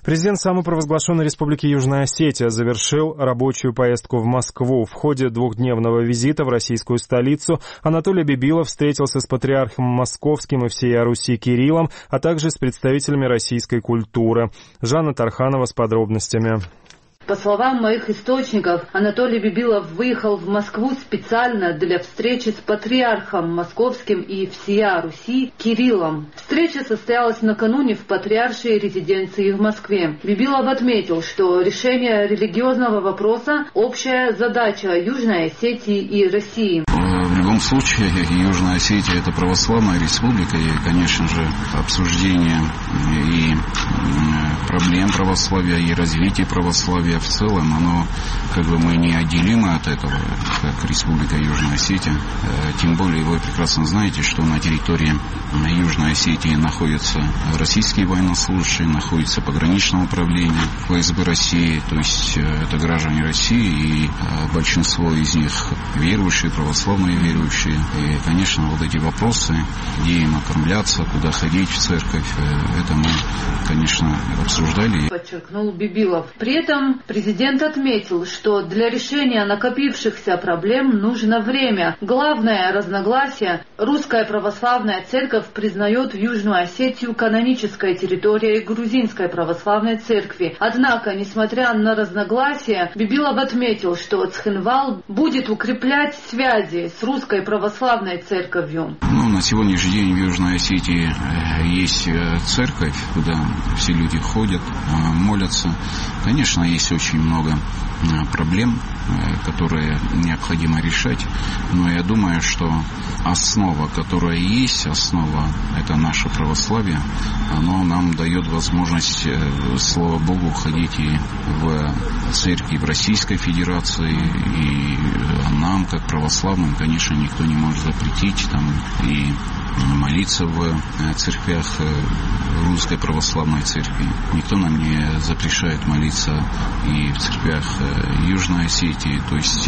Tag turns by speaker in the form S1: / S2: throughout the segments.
S1: Президент самопровозглашенной Республики Южная Осетия завершил рабочую поездку в Москву. В ходе двухдневного визита в российскую столицу Анатолий Бибилов встретился с патриархом Московским и всея Руси Кириллом, а также с представителями российской культуры. Жанна Тарханова с подробностями.
S2: По словам моих источников, Анатолий Бибилов выехал в Москву специально для встречи с патриархом Московским и всея Руси Кириллом. Встреча состоялась накануне в патриаршей резиденции в Москве. Бибилов отметил, что решение религиозного вопроса – общая задача Южной Осетии и России.
S3: В любом случае, Южная Осетия – это православная республика, и, конечно же, обсуждение и проблем православия, и развитие православия в целом, оно, мы неотделимы от этого, как Республика Южная Осетия. Тем более, вы прекрасно знаете, что на территории Южной Осетии находятся российские военнослужащие, находится пограничное управление ФСБ России, то есть это граждане России, и большинство из них верующие, православные верующие. И, конечно, вот эти вопросы, где им окормляться, куда ходить в церковь, это мы, конечно, обсуждали.
S2: Подчеркнул Бибилов. При этом президент отметил, что для решения накопившихся проблем нужно время. Главное разногласие – Русская Православная Церковь признает Южную Осетию канонической территорией Грузинской Православной Церкви. Однако, несмотря на разногласия, Бибилов отметил, что Цхинвал будет укреплять связи с Русской Православной Церковью.
S3: На сегодняшний день в Южной Осетии есть церковь, куда все люди ходят, молятся. Конечно, есть очень много проблем, которые необходимо решать, но я думаю, что основа, которая есть, основа – это наше православие, оно нам дает возможность, слава Богу, ходить и в церкви в Российской Федерации, и нам, как православным, конечно, никто не может запретить там и молиться в церквях Русской Православной Церкви. Никто нам не запрещает молиться и в церквях Южной Осетии. То есть,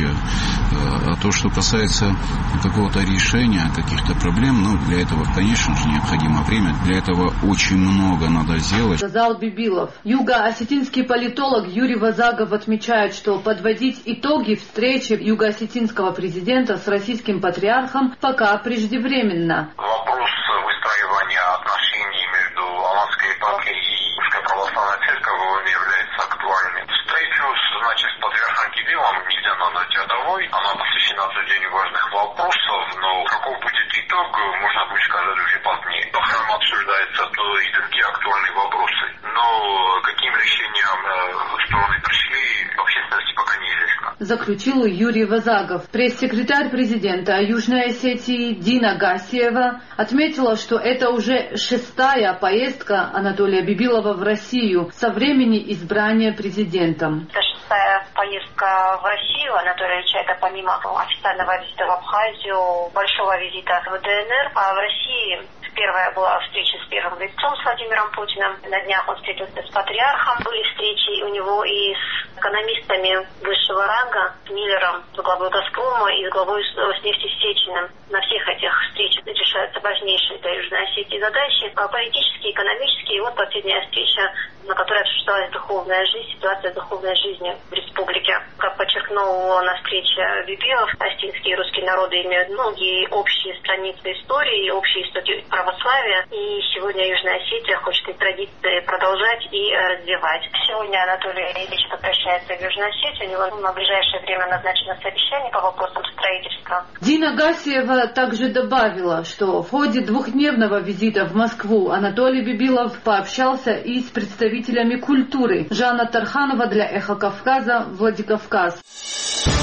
S3: а то, что касается какого-то решения каких-то проблем, для этого, конечно же, необходимо время. Для этого очень много надо сделать.
S2: Сказал Бибилов. Юго-осетинский политолог Юрий Вазагов отмечает, что подводить итоги встречи юго-осетинского президента с российским патриархом пока преждевременно.
S4: Вопрос выстраивания отношений между Аланской епархией и Русской Православной Церковью является актуальным. Встречу с патриархом Кириллом нельзя назвать рядовой. Она посвящена обсуждению важных вопросов, но каков будет итог, можно будет сказать уже позднее. По храму обсуждаются и другие актуальные вопросы. Но каким решением стороны пришли, общественности пока неизвестно.
S2: Заключил Юрий Вазагов. Пресс-секретарь президента Южной Осетии Дина Гасиева отметила, что это уже 6-я поездка Анатолия Бибилова в Россию со времени избрания президентом.
S5: Это 6-я поездка в Россию Анатолия Ильича. Это помимо официального визита в Абхазию, большого визита в ДНР, а в России первая была встреча с первым лицом, с Владимиром Путиным. На днях он встретился с патриархом. Были встречи у него и с экономистами высшего ранга, с Миллером, с главой «Газпрома» и с главой «Роснефти» Сечиным. На всех этих встречах решаются важнейшие для Южной Осетии задачи, политические, экономические. И вот последняя встреча, на которой обсуждалась духовная жизнь, ситуация духовной жизни в республике. Как подчеркнул на встрече Бибилов, осетинские и русские народы имеют многие общие страницы истории, общие истоки православия. И сегодня Южная Осетия хочет эти традиции продолжать и развивать. Сегодня Анатолий Ильич возвращается в Южную Осетию. У него на ближайшее время назначено совещание по вопросам строительства.
S2: Дина Гасиева также добавила, что в ходе двухдневного визита в Москву Анатолий Бибилов пообщался и с представителями культуры. Жанна Тарханова для Эхо Кавказа, Владикавказ.